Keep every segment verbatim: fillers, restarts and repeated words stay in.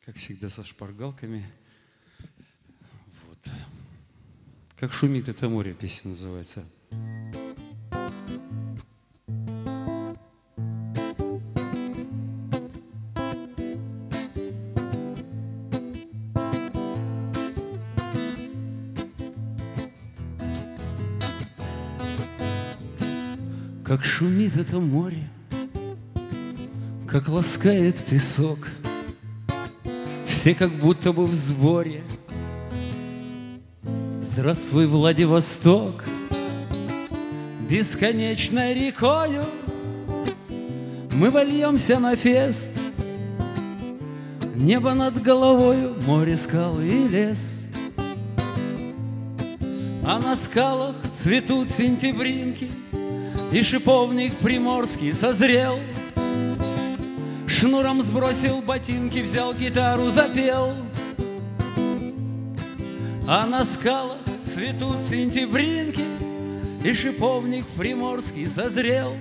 как всегда, со шпаргалками. Вот. «Как шумит это море» песня называется. Как шумит это море, как ласкает песок, все как будто бы в сборе. Здравствуй, Владивосток, бесконечной рекою мы вольемся на фест. Небо над головою, море, скалы и лес. А на скалах цветут сентябринки, и шиповник приморский созрел. Шнуром сбросил ботинки, взял гитару, запел. А на скалах цветут сентябринки, и шиповник приморский созрел.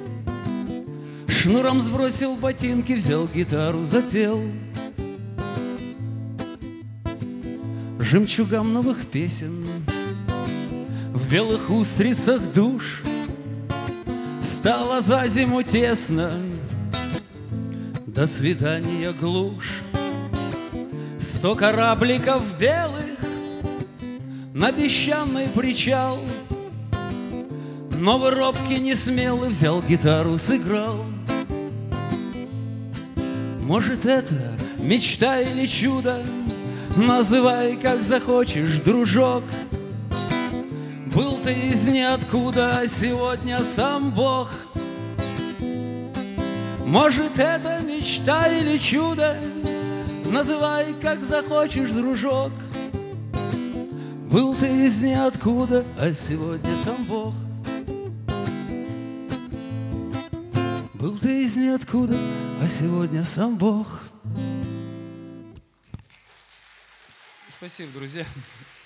Шнуром сбросил ботинки, взял гитару, запел. Жемчугам новых песен в белых устрицах душ стало за зиму тесно, до свидания глушь. Сто корабликов белых на песчаный причал, но вы робкий, несмелый, взял гитару, сыграл. Может, это мечта или чудо, называй как захочешь, дружок. Был ты из ниоткуда, а сегодня сам Бог. Может, это мечта или чудо, называй как захочешь, дружок. Был ты из ниоткуда, а сегодня сам Бог. Был ты из ниоткуда, а сегодня сам Бог. Спасибо, друзья.